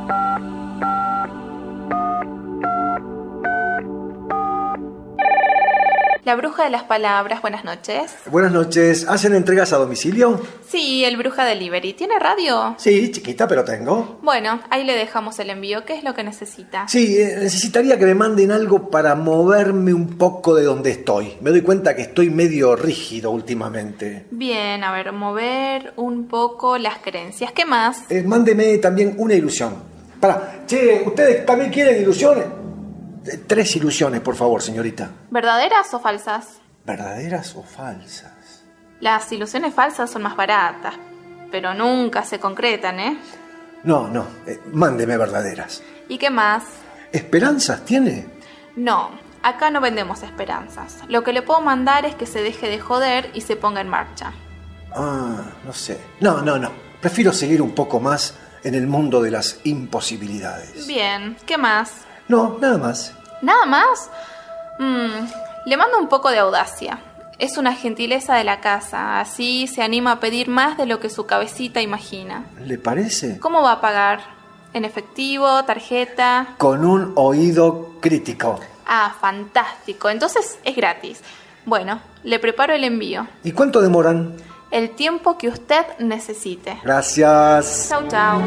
La bruja de las palabras, buenas noches. Buenas noches. ¿Hacen entregas a domicilio? Sí, el Bruja Delivery. ¿Tiene radio? Sí, chiquita, pero tengo. Bueno, ahí le dejamos el envío. ¿Qué es lo que necesita? Sí, necesitaría que me manden algo para moverme un poco de donde estoy. Me doy cuenta que estoy medio rígido últimamente. Bien, a ver, mover un poco las creencias. ¿Qué más? Mándeme también una ilusión. Che, ¿ustedes también quieren ilusiones? 3 ilusiones, por favor, señorita. ¿Verdaderas o falsas? ¿Verdaderas o falsas? Las ilusiones falsas son más baratas, pero nunca se concretan, ¿eh? No, mándeme verdaderas. ¿Y qué más? ¿Esperanzas tiene? No, acá no vendemos esperanzas. Lo que le puedo mandar es que se deje de joder y se ponga en marcha. No sé. No. Prefiero seguir un poco más en el mundo de las imposibilidades. Bien, ¿qué más? No, nada más. ¿Nada más? Le mando un poco de audacia. Es una gentileza de la casa, así se anima a pedir más de lo que su cabecita imagina. ¿Le parece? ¿Cómo va a pagar? ¿En efectivo, tarjeta? Con un oído crítico. Ah, fantástico. Entonces es gratis. Bueno, le preparo el envío. ¿Y cuánto demoran? El tiempo que usted necesite. Gracias. Chau, chau.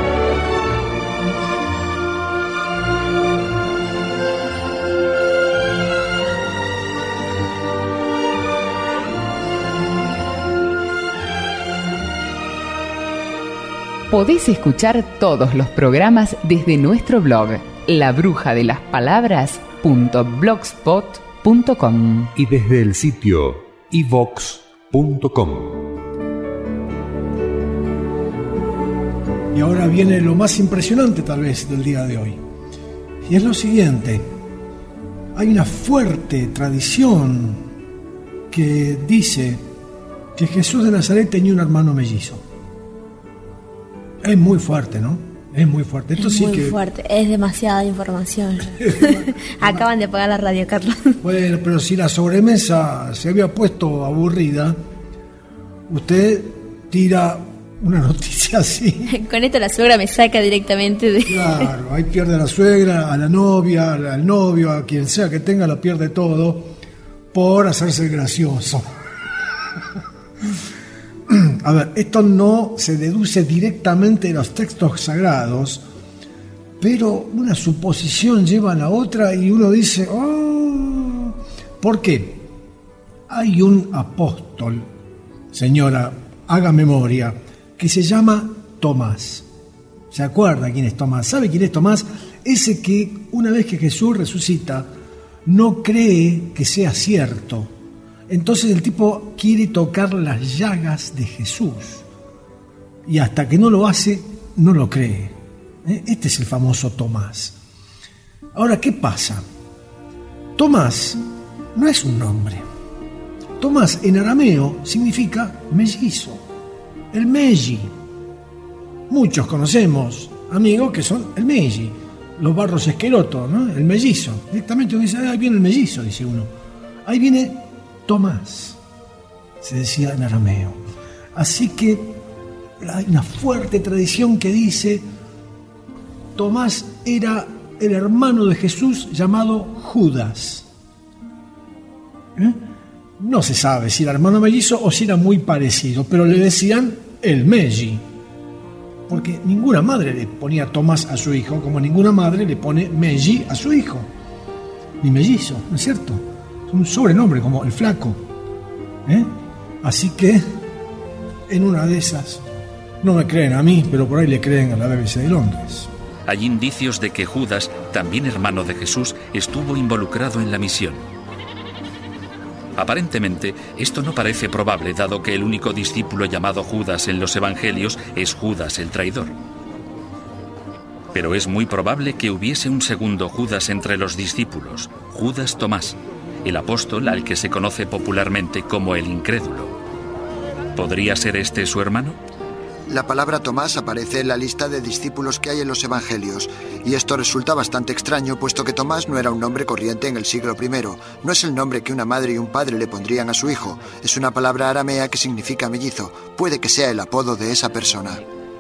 Podés escuchar todos los programas desde nuestro blog, labrujadelaspalabras.blogspot.com y desde el sitio iVox.com. Y ahora viene lo más impresionante tal vez del día de hoy. Y es lo siguiente. Hay una fuerte tradición que dice que Jesús de Nazaret tenía un hermano mellizo. Es muy fuerte, ¿no? Es muy fuerte. Esto es sí muy que... fuerte, es demasiada información. Acaban de apagar la radio, Carlos. Bueno, pero si la sobremesa se había puesto aburrida, usted tira una noticia así. Con esto la suegra me saca directamente de... Claro, ahí pierde a la suegra, a la novia, al novio, a quien sea que tenga, lo pierde todo por hacerse gracioso. A ver, esto no se deduce directamente de los textos sagrados, pero una suposición lleva a la otra y uno dice, oh, ¿por qué? Hay un apóstol, señora, haga memoria, que se llama Tomás. ¿Se acuerda quién es Tomás? ¿Sabe quién es Tomás? Ese que una vez que Jesús resucita no cree que sea cierto. Entonces el tipo quiere tocar las llagas de Jesús y hasta que no lo hace, no lo cree. Este es el famoso Tomás. Ahora, ¿qué pasa? Tomás no es un nombre. Tomás en arameo significa mellizo, el Meji. Muchos conocemos amigos que son el Meji, los Barros Esqueloto, ¿no? El mellizo. Directamente uno dice, ahí viene el mellizo, dice uno. Ahí viene Tomás, se decía en arameo. Así que hay una fuerte tradición que dice Tomás era el hermano de Jesús llamado Judas. No se sabe si era hermano mellizo o si era muy parecido, pero le decían el Meji, porque ninguna madre le ponía Tomás a su hijo como ninguna madre le pone Meji a su hijo, ni mellizo, ¿no es cierto? Un sobrenombre como el flaco. Así que en una de esas no me creen a mí, pero por ahí le creen a la BBC de Londres. Hay indicios de que Judas, también hermano de Jesús, estuvo involucrado en la misión. Aparentemente, esto no parece probable, dado que el único discípulo llamado Judas en los evangelios es Judas el traidor. Pero es muy probable que hubiese un segundo Judas entre los discípulos, Judas Tomás, el apóstol al que se conoce popularmente como el incrédulo. ¿Podría ser este su hermano? La palabra Tomás aparece en la lista de discípulos que hay en los evangelios, y esto resulta bastante extraño, puesto que Tomás no era un nombre corriente en el siglo I. No es el nombre que una madre y un padre le pondrían a su hijo. Es una palabra aramea que significa mellizo. Puede que sea el apodo de esa persona.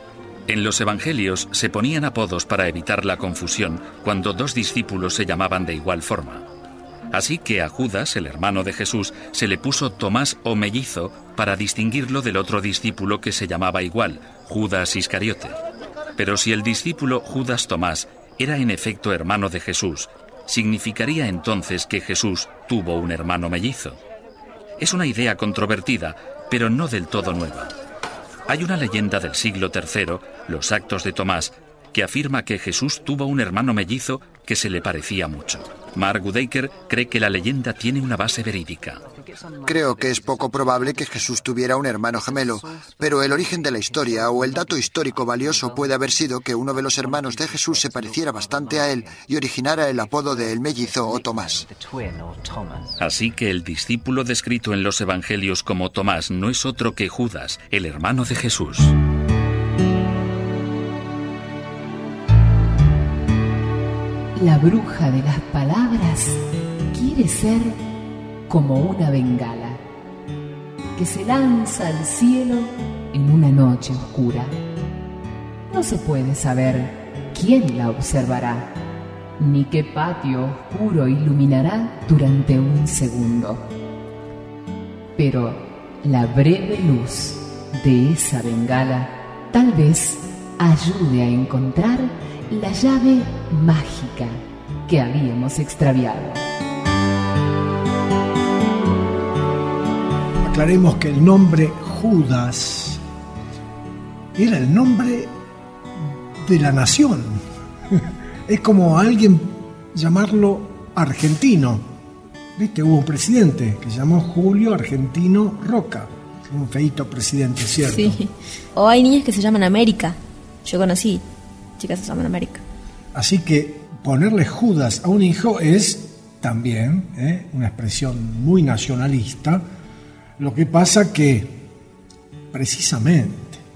En los evangelios se ponían apodos para evitar la confusión cuando dos discípulos se llamaban de igual forma. Así que a Judas, el hermano de Jesús, se le puso Tomás o mellizo para distinguirlo del otro discípulo que se llamaba igual, Judas Iscariote. Pero si el discípulo Judas Tomás era en efecto hermano de Jesús, ¿significaría entonces que Jesús tuvo un hermano mellizo? Es una idea controvertida, pero no del todo nueva. Hay una leyenda del siglo III, Los Actos de Tomás, que afirma que Jesús tuvo un hermano mellizo que se le parecía mucho. Mark Goodacre cree que la leyenda tiene una base verídica. Creo que es poco probable que Jesús tuviera un hermano gemelo, pero el origen de la historia o el dato histórico valioso puede haber sido que uno de los hermanos de Jesús se pareciera bastante a él y originara el apodo de el mellizo o Tomás. Así que el discípulo descrito en los evangelios como Tomás no es otro que Judas, el hermano de Jesús. La bruja de las palabras quiere ser como una bengala que se lanza al cielo en una noche oscura. No se puede saber quién la observará, ni qué patio oscuro iluminará durante un segundo. Pero la breve luz de esa bengala tal vez ayude a encontrar la llave mágica que habíamos extraviado. Aclaremos que el nombre Judas era el nombre de la nación. Es como alguien llamarlo argentino. ¿Viste? Hubo un presidente que se llamó Julio Argentino Roca. Un feíto presidente, ¿cierto? Sí. O hay niñas que se llaman América. Yo conocí chicas que se llaman América. Así que ponerle Judas a un hijo es también una expresión muy nacionalista. Lo que pasa que precisamente,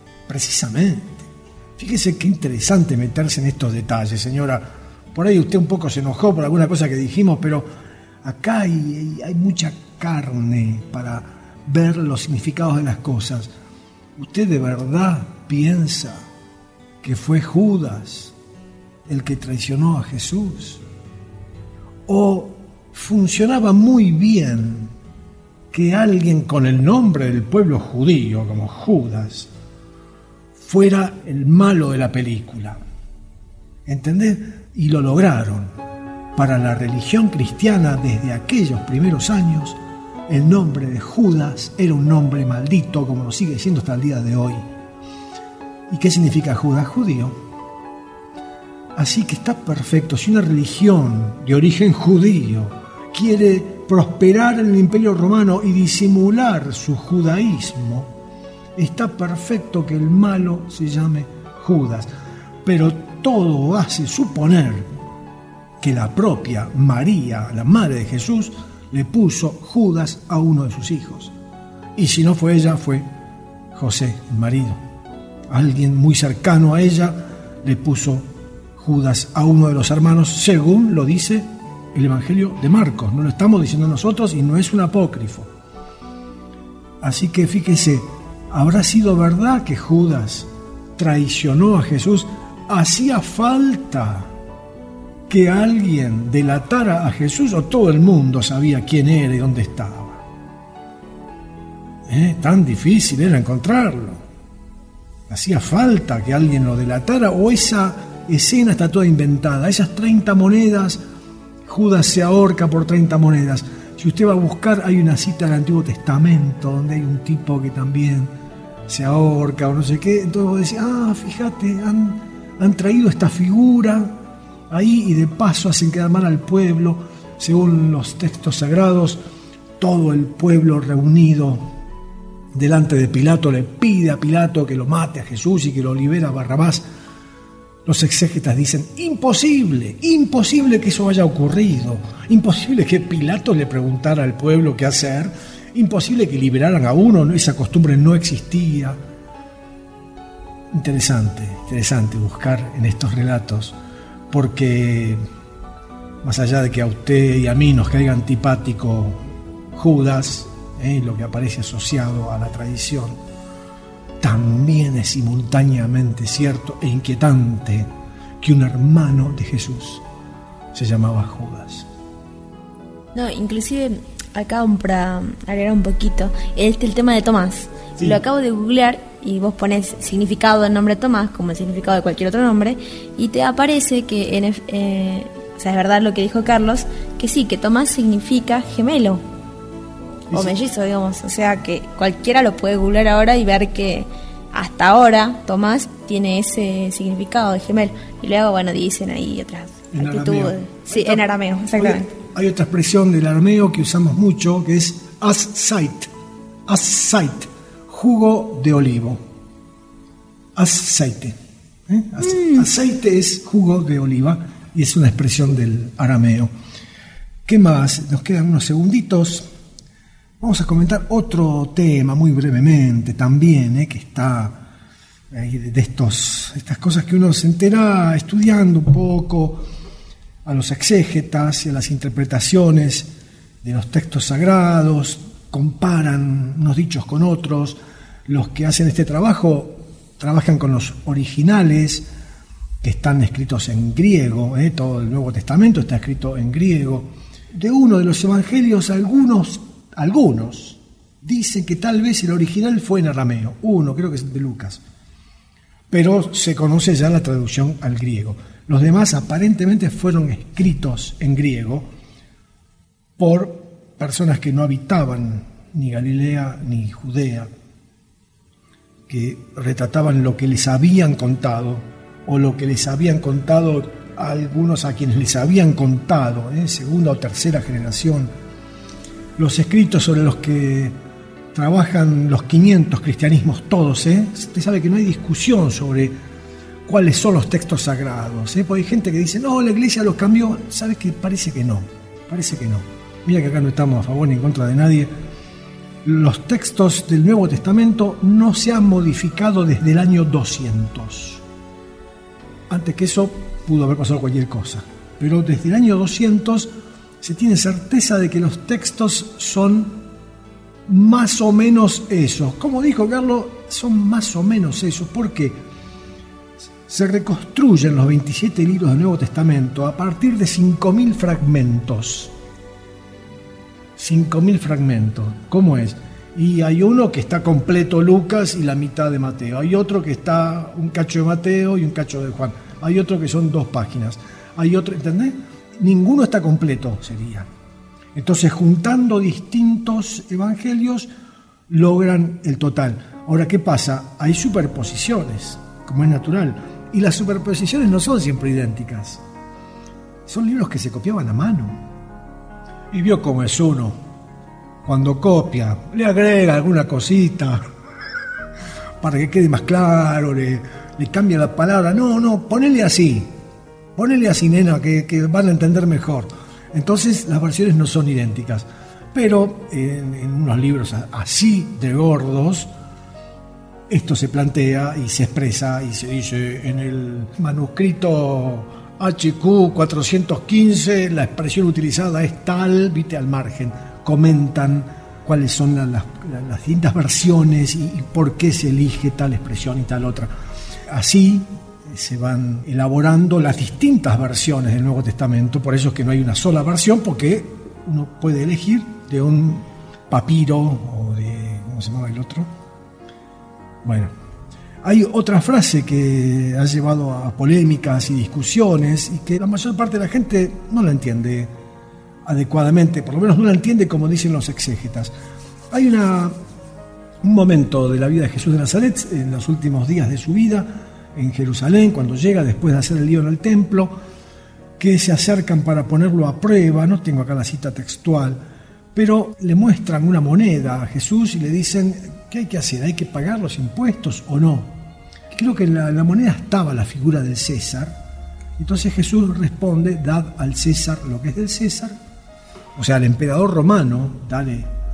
fíjese qué interesante meterse en estos detalles, señora. Por ahí usted un poco se enojó por alguna cosa que dijimos, pero acá hay mucha carne para ver los significados de las cosas. ¿Usted de verdad piensa que fue Judas el que traicionó a Jesús? ¿O funcionaba muy bien que alguien con el nombre del pueblo judío, como Judas, fuera el malo de la película? ¿Entendés? Y lo lograron. Para la religión cristiana, desde aquellos primeros años, el nombre de Judas era un nombre maldito, como lo sigue siendo hasta el día de hoy. ¿Y qué significa Judas? Judío. Así que está perfecto. Si una religión de origen judío quiere prosperar en el Imperio Romano y disimular su judaísmo, está perfecto que el malo se llame Judas. Pero todo hace suponer que la propia María, la madre de Jesús, le puso Judas a uno de sus hijos. Y si no fue ella, fue José, el marido. Alguien muy cercano a ella le puso Judas a uno de los hermanos, según lo dice el Evangelio de Marcos. No lo estamos diciendo nosotros y no es un apócrifo. Así que fíjese, ¿habrá sido verdad que Judas traicionó a Jesús? ¿Hacía falta que alguien delatara a Jesús o todo el mundo sabía quién era y dónde estaba? Tan difícil era encontrarlo. ¿Hacía falta que alguien lo delatara o esa escena está toda inventada? Esas 30 monedas, Judas se ahorca por 30 monedas. Si usted va a buscar, hay una cita del Antiguo Testamento donde hay un tipo que también se ahorca o no sé qué. Entonces vos decís, fíjate, han traído esta figura ahí y de paso hacen quedar mal al pueblo. Según los textos sagrados, todo el pueblo reunido delante de Pilato le pide a Pilato que lo mate a Jesús y que lo libera a Barrabás. Los exégetas dicen, imposible que eso haya ocurrido, imposible que Pilato le preguntara al pueblo qué hacer, imposible que liberaran a uno, esa costumbre no existía. Interesante buscar en estos relatos, porque más allá de que a usted y a mí nos caiga antipático Judas, lo que aparece asociado a la tradición, también es simultáneamente cierto e inquietante que un hermano de Jesús se llamaba Judas. No, inclusive acá para agregar un poquito, el tema de Tomás. Sí. Lo acabo de googlear y vos pones significado del nombre Tomás como el significado de cualquier otro nombre y te aparece que, o sea, es verdad lo que dijo Carlos, que sí, que Tomás significa gemelo o mellizo, digamos. O sea, que cualquiera lo puede googlear ahora y ver que hasta ahora Tomás tiene ese significado de gemelo. Y luego, bueno, dicen ahí otras actitudes. Sí, en arameo, exactamente. Hay otra expresión del arameo que usamos mucho, que es as-sait, jugo de olivo. Aceite. Aceite es jugo de oliva y es una expresión del arameo. ¿Qué más? Nos quedan unos segunditos. Vamos a comentar otro tema muy brevemente también, que está ahí de estas cosas que uno se entera estudiando un poco a los exégetas y a las interpretaciones de los textos sagrados, comparan unos dichos con otros. Los que hacen este trabajo trabajan con los originales que están escritos en griego, todo el Nuevo Testamento está escrito en griego. De uno de los evangelios, algunos dicen que tal vez el original fue en arameo, uno creo que es de Lucas, pero se conoce ya la traducción al griego. Los demás aparentemente fueron escritos en griego por personas que no habitaban ni Galilea ni Judea, que retrataban lo que les habían contado o lo que les habían contado a algunos a quienes les habían contado, segunda o tercera generación. Los escritos sobre los que trabajan los 500 cristianismos todos, usted sabe que no hay discusión sobre cuáles son los textos sagrados, porque hay gente que dice, no, la iglesia los cambió. ¿Sabes qué? Parece que no. Mira que acá no estamos a favor ni en contra de nadie. Los textos del Nuevo Testamento no se han modificado desde el año 200. Antes que eso pudo haber pasado cualquier cosa, pero desde el año 200 se tiene certeza de que los textos son más o menos esos. Como dijo Carlos, son más o menos esos. ¿Por qué? Se reconstruyen los 27 libros del Nuevo Testamento a partir de 5.000 fragmentos. 5.000 fragmentos. ¿Cómo es? Y hay uno que está completo Lucas y la mitad de Mateo. Hay otro que está un cacho de Mateo y un cacho de Juan. Hay otro que son 2 páginas. Hay otro, ¿entendés? Ninguno está completo, sería. Entonces, juntando distintos evangelios, logran el total. Ahora, ¿qué pasa? Hay superposiciones, como es natural. Y las superposiciones no son siempre idénticas. Son libros que se copiaban a mano. Y vio cómo es uno. Cuando copia, le agrega alguna cosita para que quede más claro, le cambia la palabra. No, ponele así, nena, que van a entender mejor. Entonces las versiones no son idénticas. Pero en unos libros así de gordos, esto se plantea y se expresa y se dice en el manuscrito HQ 415, la expresión utilizada es tal, viste, al margen. Comentan cuáles son las distintas versiones y por qué se elige tal expresión y tal otra. Así se van elaborando las distintas versiones del Nuevo Testamento. Por eso es que no hay una sola versión, porque uno puede elegir de un papiro o de... ¿cómo se llama el otro? Bueno, hay otra frase que ha llevado a polémicas y discusiones y que la mayor parte de la gente no la entiende adecuadamente, por lo menos no la entiende como dicen los exégetas. Hay un momento de la vida de Jesús de Nazaret, en los últimos días de su vida, en Jerusalén, cuando llega después de hacer el lío en el templo, que se acercan para ponerlo a prueba. No tengo acá la cita textual, pero le muestran una moneda a Jesús y le dicen, ¿qué hay que hacer? ¿Hay que pagar los impuestos o no? Creo que en la moneda estaba la figura del César. Entonces Jesús responde, dad al César lo que es del César. O sea, al emperador romano, dad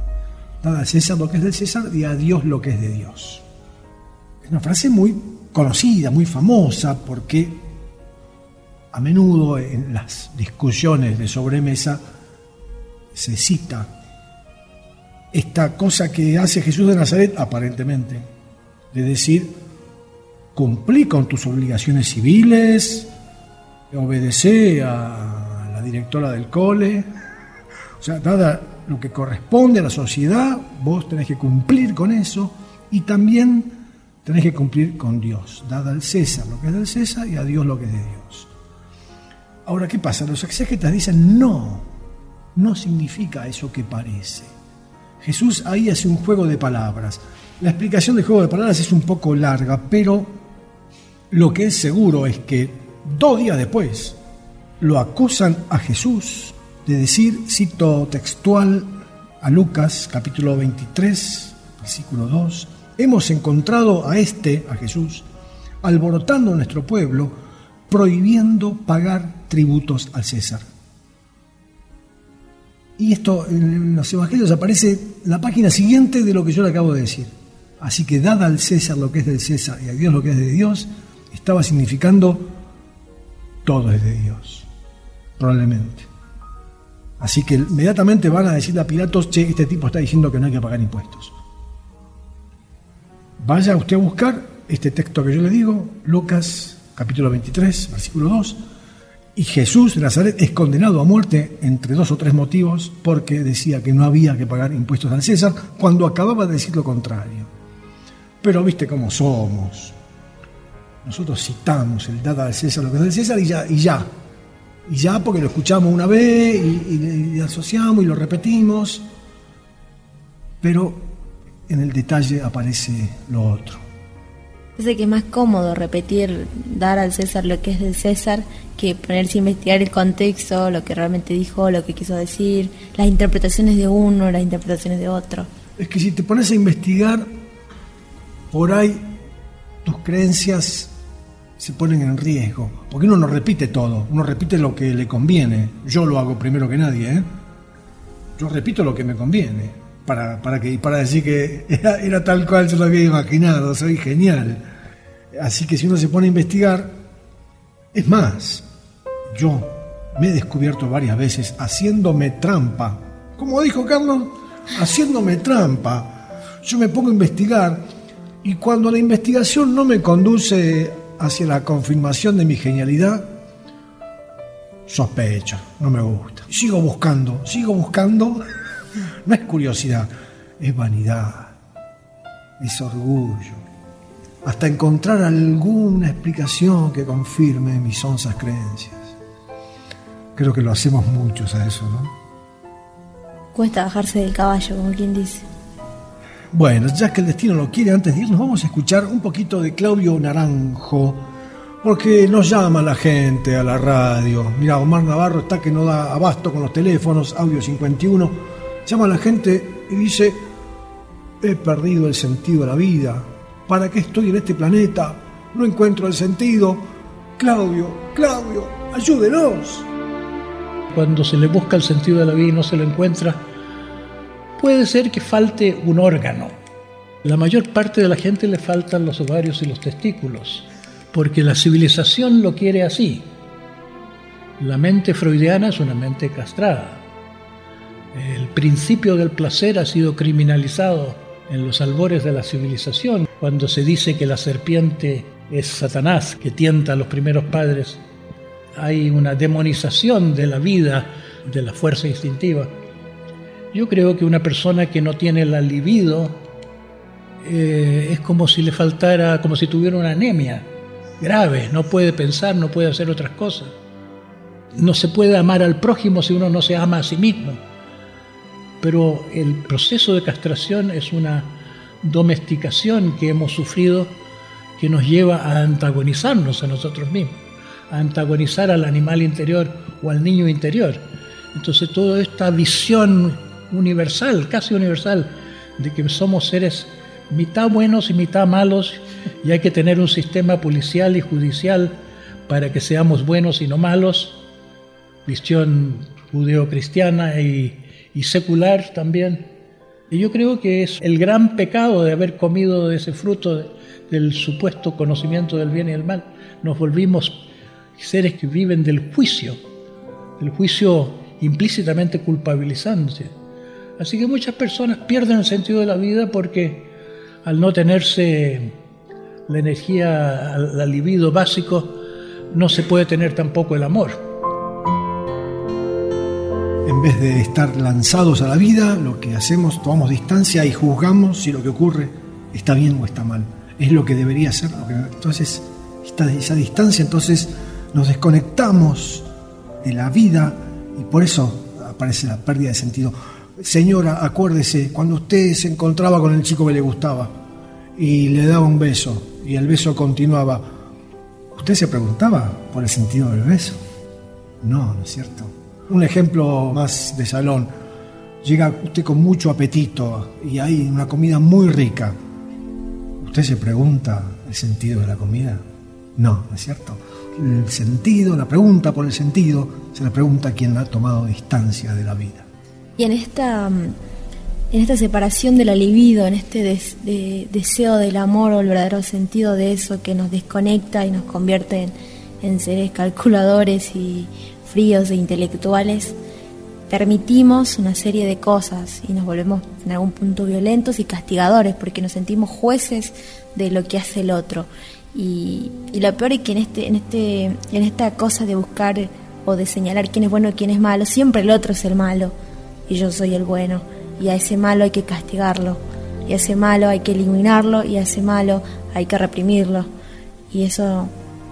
al César lo que es del César y a Dios lo que es de Dios. Es una frase muy conocida, muy famosa, porque a menudo en las discusiones de sobremesa se cita esta cosa que hace Jesús de Nazaret, aparentemente, de decir, cumplí con tus obligaciones civiles, obedecé a la directora del cole, o sea, dada lo que corresponde a la sociedad, vos tenés que cumplir con eso y también tenés que cumplir con Dios, dada al César lo que es del César y a Dios lo que es de Dios. Ahora, ¿qué pasa? Los exégetas dicen no significa eso que parece. Jesús ahí hace un juego de palabras. La explicación del juego de palabras es un poco larga, pero lo que es seguro es que 2 días después lo acusan a Jesús de decir, cito textual a Lucas capítulo 23, versículo 2, hemos encontrado a Jesús, alborotando nuestro pueblo, prohibiendo pagar tributos al César. Y esto en los evangelios aparece en la página siguiente de lo que yo le acabo de decir. Así que dada al César lo que es del César y a Dios lo que es de Dios, estaba significando todo es de Dios, probablemente. Así que inmediatamente van a decirle a Pilatos, che, este tipo está diciendo que no hay que pagar impuestos. Vaya usted a buscar este texto que yo le digo, Lucas capítulo 23, versículo 2, y Jesús de Nazaret es condenado a muerte entre 2 o 3 motivos porque decía que no había que pagar impuestos al César cuando acababa de decir lo contrario. Pero viste cómo somos. Nosotros citamos el dada al César lo que es del César y ya porque lo escuchamos una vez y asociamos y lo repetimos, pero en el detalle aparece lo otro. Parece que es más cómodo repetir, dar al César lo que es del César, que ponerse a investigar el contexto, lo que realmente dijo, lo que quiso decir, las interpretaciones de uno, las interpretaciones de otro. Es que si te pones a investigar, por ahí tus creencias se ponen en riesgo, porque uno no repite todo, uno repite lo que le conviene. Yo lo hago primero que nadie, Yo repito lo que me conviene. Para decir que era tal cual yo lo había imaginado, soy genial. Así que si uno se pone a investigar, es más, yo me he descubierto varias veces haciéndome trampa. Como dijo Carlos, haciéndome trampa. Yo me pongo a investigar y cuando la investigación no me conduce hacia la confirmación de mi genialidad, sospecho, no me gusta. Sigo buscando. No es curiosidad, es vanidad, es orgullo. Hasta encontrar alguna explicación que confirme mis sonzas creencias. Creo que lo hacemos muchos a eso, ¿no? Cuesta bajarse del caballo, como quien dice. Bueno, ya que el destino lo quiere, antes de irnos vamos a escuchar un poquito de Claudio Naranjo, porque nos llama la gente a la radio. Mirá, Omar Navarro está que no da abasto con los teléfonos, audio 51. Llama a la gente y dice, he perdido el sentido de la vida. ¿Para qué estoy en este planeta? No encuentro el sentido. Claudio, ayúdenos. Cuando se le busca el sentido de la vida y no se lo encuentra, puede ser que falte un órgano. La mayor parte de la gente le faltan los ovarios y los testículos, porque la civilización lo quiere así. La mente freudiana es una mente castrada. El principio del placer ha sido criminalizado en los albores de la civilización, cuando se dice que la serpiente es Satanás, que tienta a los primeros padres. Hay una demonización de la vida, de la fuerza instintiva. Yo creo que una persona que no tiene la libido es como si le faltara, como si tuviera una anemia grave, no puede pensar, no puede hacer otras cosas. No se puede amar al prójimo si uno no se ama a sí mismo. Pero el proceso de castración es una domesticación que hemos sufrido que nos lleva a antagonizarnos a nosotros mismos, a antagonizar al animal interior o al niño interior. Entonces toda esta visión universal, casi universal, de que somos seres mitad buenos y mitad malos y hay que tener un sistema policial y judicial para que seamos buenos y no malos, visión judeocristiana y secular también. Y yo creo que es el gran pecado de haber comido de ese fruto del supuesto conocimiento del bien y del mal. Nos volvimos seres que viven del juicio implícitamente culpabilizándose. Así que muchas personas pierden el sentido de la vida porque al no tenerse la energía, la libido básico, no se puede tener tampoco el amor. En vez de estar lanzados a la vida, lo que hacemos, tomamos distancia y juzgamos si lo que ocurre está bien o está mal. Es lo que debería ser. Entonces, esa distancia, entonces nos desconectamos de la vida y por eso aparece la pérdida de sentido. Señora, acuérdese, cuando usted se encontraba con el chico que le gustaba y le daba un beso y el beso continuaba, ¿usted se preguntaba por el sentido del beso? No, ¿no es cierto? Un ejemplo más de salón. Llega usted con mucho apetito y hay una comida muy rica. ¿Usted se pregunta el sentido de la comida? No, ¿no es cierto? El sentido, la pregunta por el sentido, se la pregunta a quien ha tomado distancia de la vida. Y en esta separación de la libido, en este deseo del amor o el verdadero sentido de eso que nos desconecta y nos convierte en seres calculadores y fríos e intelectuales, permitimos una serie de cosas y nos volvemos en algún punto violentos y castigadores porque nos sentimos jueces de lo que hace el otro. Y lo peor es que en esta cosa de buscar o de señalar quién es bueno y quién es malo, siempre el otro es el malo y yo soy el bueno, y a ese malo hay que castigarlo, y a ese malo hay que eliminarlo, y a ese malo hay que reprimirlo, y eso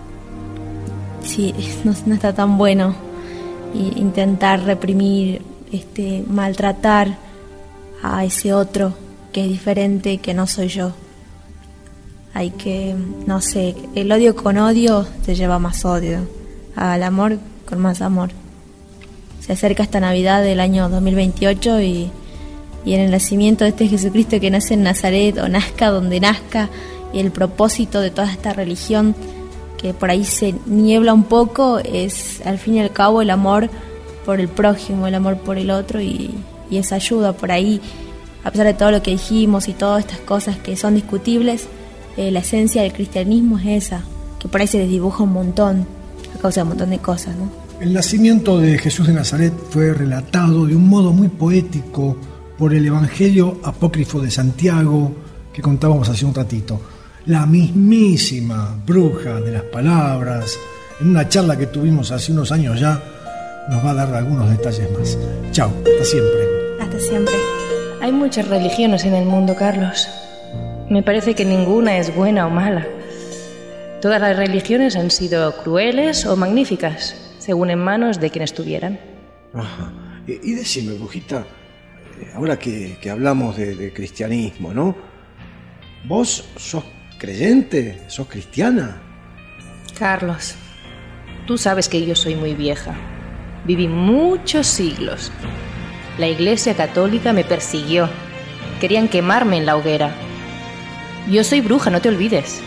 sí no está tan bueno. Y intentar reprimir, maltratar a ese otro que es diferente, que no soy yo. Hay que, no sé, el odio con odio te lleva más odio, al amor con más amor. Se acerca esta Navidad del año 2028 y en el nacimiento de este Jesucristo que nace en Nazaret o nazca donde nazca, y el propósito de toda esta religión que por ahí se niebla un poco es al fin y al cabo el amor por el prójimo, el amor por el otro y esa ayuda por ahí, a pesar de todo lo que dijimos y todas estas cosas que son discutibles, la esencia del cristianismo es esa, que por ahí se desdibuja un montón a causa de un montón de cosas, ¿no? El nacimiento de Jesús de Nazaret fue relatado de un modo muy poético por el Evangelio apócrifo de Santiago que contábamos hace un ratito. La mismísima bruja de las palabras, en una charla que tuvimos hace unos años ya, nos va a dar algunos detalles más. Chao, hasta siempre. Hasta siempre. Hay muchas religiones en el mundo, Carlos. Me parece que ninguna es buena o mala. Todas las religiones han sido crueles o magníficas, según en manos de quien estuvieran. Ajá. Y decime, brujita, ahora que hablamos de cristianismo, ¿no? ¿Vos sos creyente? ¿Sos cristiana? Carlos, tú sabes que yo soy muy vieja. Viví muchos siglos. La Iglesia Católica me persiguió. Querían quemarme en la hoguera. Yo soy bruja, no te olvides.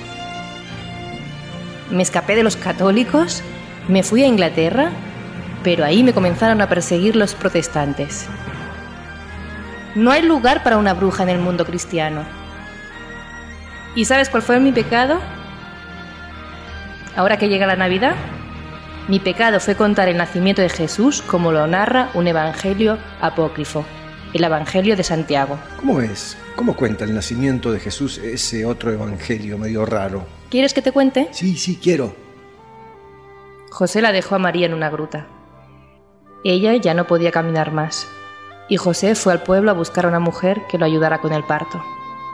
Me escapé de los católicos, me fui a Inglaterra, pero ahí me comenzaron a perseguir los protestantes. No hay lugar para una bruja en el mundo cristiano. ¿Y sabes cuál fue mi pecado? Ahora que llega la Navidad, mi pecado fue contar el nacimiento de Jesús como lo narra un evangelio apócrifo, el Evangelio de Santiago. ¿Cómo es? ¿Cómo cuenta el nacimiento de Jesús ese otro evangelio medio raro? ¿Quieres que te cuente? Sí, quiero. José la dejó a María en una gruta. Ella ya no podía caminar más, y José fue al pueblo a buscar a una mujer que lo ayudara con el parto.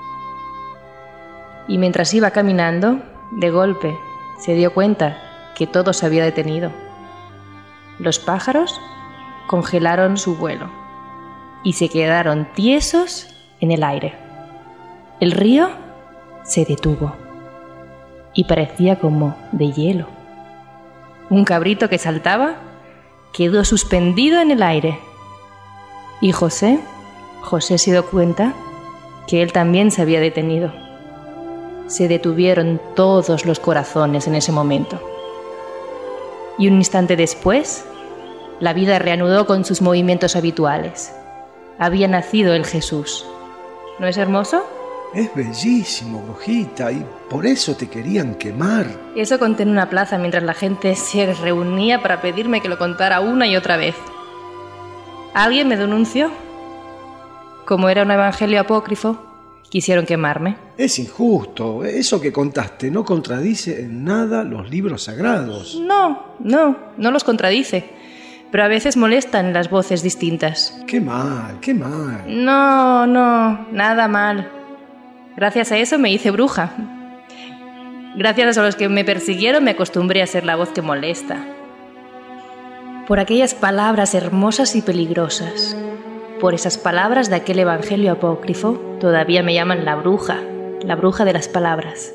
Y mientras iba caminando, de golpe, se dio cuenta que todo se había detenido. Los pájaros congelaron su vuelo y se quedaron tiesos en el aire. El río se detuvo y parecía como de hielo. Un cabrito que saltaba quedó suspendido en el aire. Y José se dio cuenta que él también se había detenido. Se detuvieron todos los corazones en ese momento. Y un instante después, la vida reanudó con sus movimientos habituales. Había nacido el Jesús. ¿No es hermoso? Es bellísimo, brujita, y por eso te querían quemar. Eso conté en una plaza mientras la gente se reunía para pedirme que lo contara una y otra vez. Alguien me denunció. Como era un evangelio apócrifo, Quisieron quemarme. Es injusto. Eso que contaste no contradice en nada los libros sagrados. No los contradice. Pero a veces molestan las voces distintas. Qué mal. No, nada mal. Gracias a eso me hice bruja. Gracias a los que me persiguieron me acostumbré a ser la voz que molesta. Por aquellas palabras hermosas y peligrosas. Por esas palabras de aquel evangelio apócrifo, todavía me llaman la bruja de las palabras.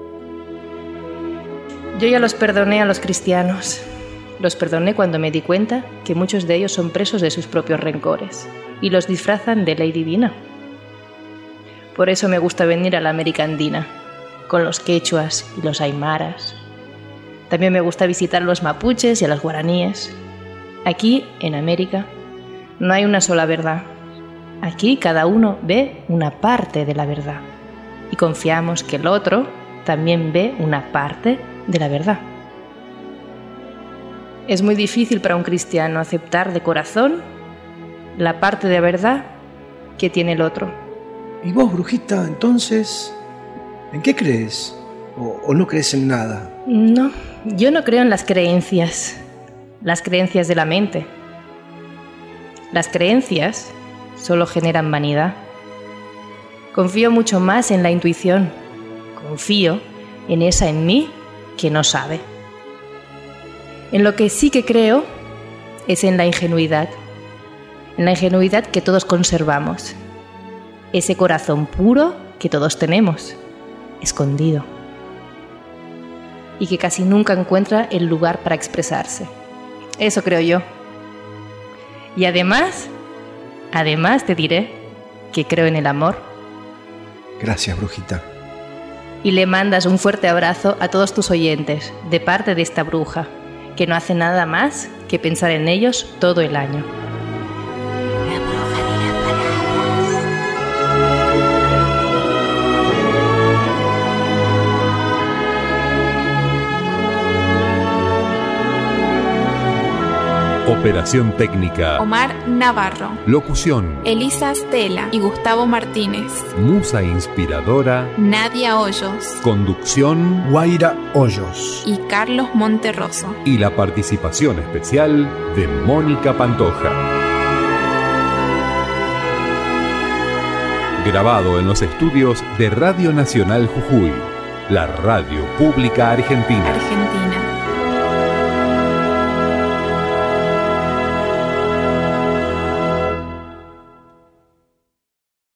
Yo ya los perdoné a los cristianos. Los perdoné cuando me di cuenta que muchos de ellos son presos de sus propios rencores y los disfrazan de ley divina. Por eso me gusta venir a la América Andina, con los quechuas y los aymaras. También me gusta visitar a los mapuches y a los guaraníes. Aquí, en América, no hay una sola verdad. Aquí cada uno ve una parte de la verdad y confiamos que el otro también ve una parte de la verdad. Es muy difícil para un cristiano aceptar de corazón la parte de verdad que tiene el otro. ¿Y vos, brujita, entonces, en qué crees? ¿O no crees en nada? No, yo no creo en las creencias de la mente. Las creencias solo generan vanidad. Confío mucho más en la intuición. Confío en esa en mí que no sabe. En lo que sí que creo es en la ingenuidad que todos conservamos, ese corazón puro que todos tenemos, escondido, y que casi nunca encuentra el lugar para expresarse. Eso creo yo. Y además te diré que creo en el amor. Gracias, brujita. Y le mandas un fuerte abrazo a todos tus oyentes, de parte de esta bruja, que no hace nada más que pensar en ellos todo el año. La bruja de las palabras. Operación técnica. Omar Navarro. Locución. Elisa Stella y Gustavo Martínez. Musa inspiradora. Nadia Hoyos. Conducción. Guaira Hoyos. Y Carlos Monterroso. Y la participación especial de Mónica Pantoja. Grabado en los estudios de Radio Nacional Jujuy, la radio pública argentina.